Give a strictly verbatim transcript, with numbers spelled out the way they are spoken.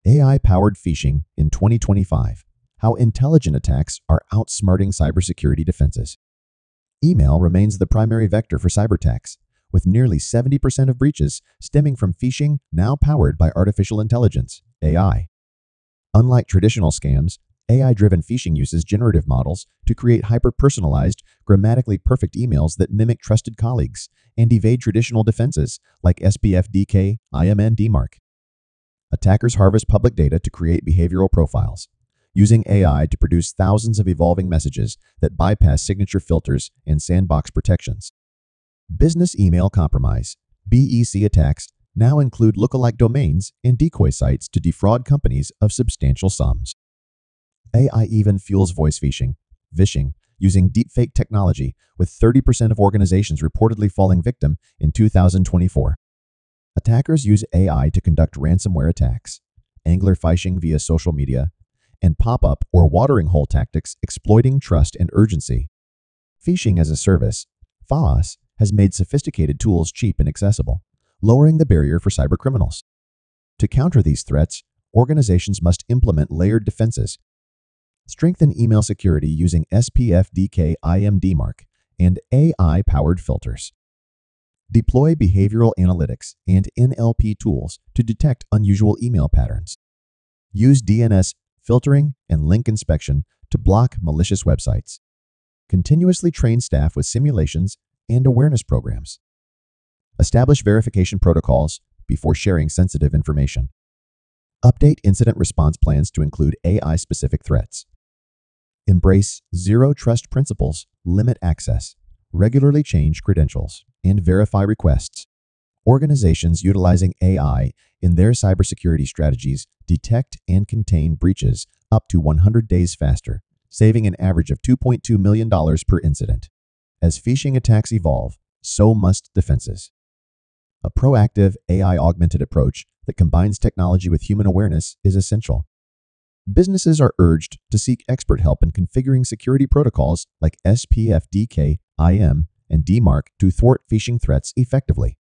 A I-powered phishing in twenty twenty-five. How intelligent attacks are outsmarting cybersecurity defenses. Email remains the primary vector for cyber attacks, with nearly seventy percent of breaches stemming from phishing now powered by artificial intelligence, A I. Unlike traditional scams, A I-driven phishing uses generative models to create hyper-personalized, grammatically perfect emails that mimic trusted colleagues and evade traditional defenses like S P F D K, I M, and D MARC. Attackers harvest public data to create behavioral profiles, using A I to produce thousands of evolving messages that bypass signature filters and sandbox protections. Business email compromise, B E C attacks, now include lookalike domains and decoy sites to defraud companies of substantial sums. A I even fuels voice phishing, vishing, using deepfake technology, with thirty percent of organizations reportedly falling victim in two thousand twenty-four. Attackers use A I to conduct ransomware attacks, angler phishing via social media, and pop-up or watering hole tactics exploiting trust and urgency. Phishing as a service, F A S, has made sophisticated tools cheap and accessible, lowering the barrier for cybercriminals. To counter these threats, organizations must implement layered defenses, strengthen email security using S P F D K I M D MARC, and A I-powered filters. Deploy behavioral analytics and N L P tools to detect unusual email patterns. Use D N S filtering and link inspection to block malicious websites. Continuously train staff with simulations and awareness programs. Establish verification protocols before sharing sensitive information. Update incident response plans to include A I-specific threats. Embrace zero-trust principles, limit access, regularly change credentials, and verify requests. Organizations utilizing A I in their cybersecurity strategies detect and contain breaches up to one hundred days faster, saving an average of two point two million dollars per incident. As phishing attacks evolve, so must defenses. A proactive, A I-augmented approach that combines technology with human awareness is essential. Businesses are urged to seek expert help in configuring security protocols like S P F D K, I M, and D MARC to thwart phishing threats effectively.